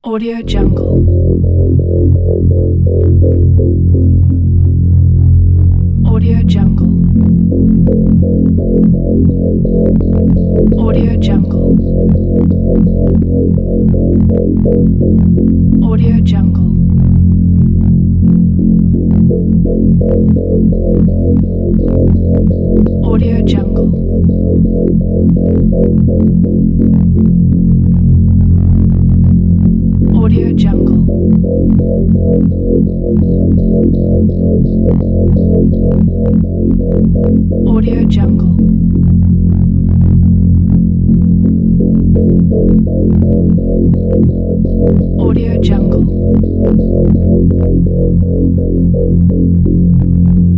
Audio Jungle. Audio Jungle. Audio Jungle. Audio Jungle. Audio Jungle. Audio Jungle. Audio Jungle. Audio Jungle.